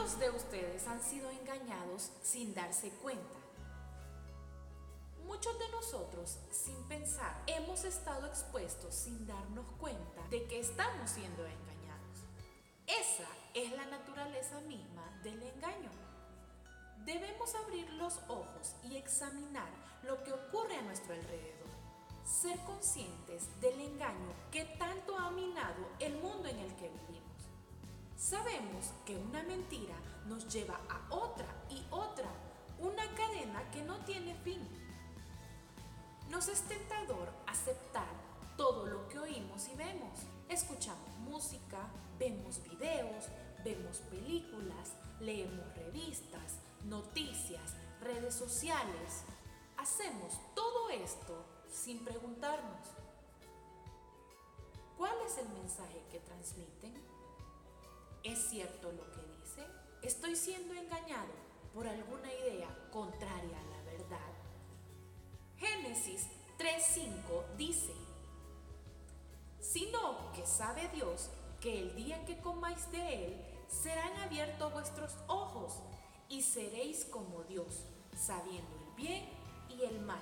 ¿Cuántos de ustedes han sido engañados sin darse cuenta? Muchos de nosotros, sin pensar, hemos estado expuestos sin darnos cuenta de que estamos siendo engañados. Esa es la naturaleza misma del engaño. Debemos abrir los ojos y examinar lo que ocurre a nuestro alrededor. Ser conscientes del engaño que tanto ha minado el mundo en el que vivimos. Sabemos que una mentira nos lleva a otra y otra, una cadena que no tiene fin. Nos es tentador aceptar todo lo que oímos y vemos. Escuchamos música, vemos videos, vemos películas, leemos revistas, noticias, redes sociales. Hacemos todo esto sin preguntarnos: ¿cuál es el mensaje que transmiten? ¿Es cierto lo que dicen? ¿Estoy siendo engañado por alguna idea contraria a la verdad? Génesis 3:5 dice: sino que sabe Dios que el día que comáis de él serán abiertos vuestros ojos y seréis como Dios, sabiendo el bien y el mal.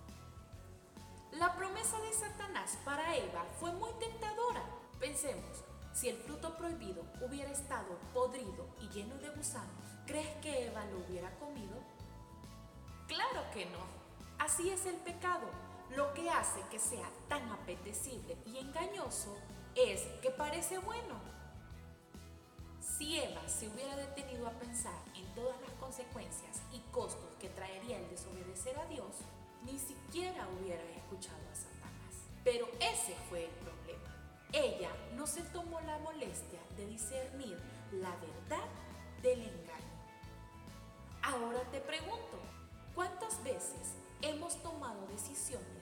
La promesa de Satanás para Eva fue muy tentadora. Pensemos, si el fruto prohibido hubiera estado podrido y lleno de gusanos, ¿crees que Eva lo hubiera comido? Claro que no. Así es el pecado. Lo que hace que sea tan apetecible y engañoso es que parece bueno. Si Eva se hubiera detenido a pensar en todas las consecuencias y costos que traería el desobedecer a Dios, ni siquiera hubiera escuchado a Satanás. Pero ese fue el problema. Ella no se tomó la molestia de discernir la verdad del engaño. Ahora te pregunto, ¿cuántas veces hemos tomado decisiones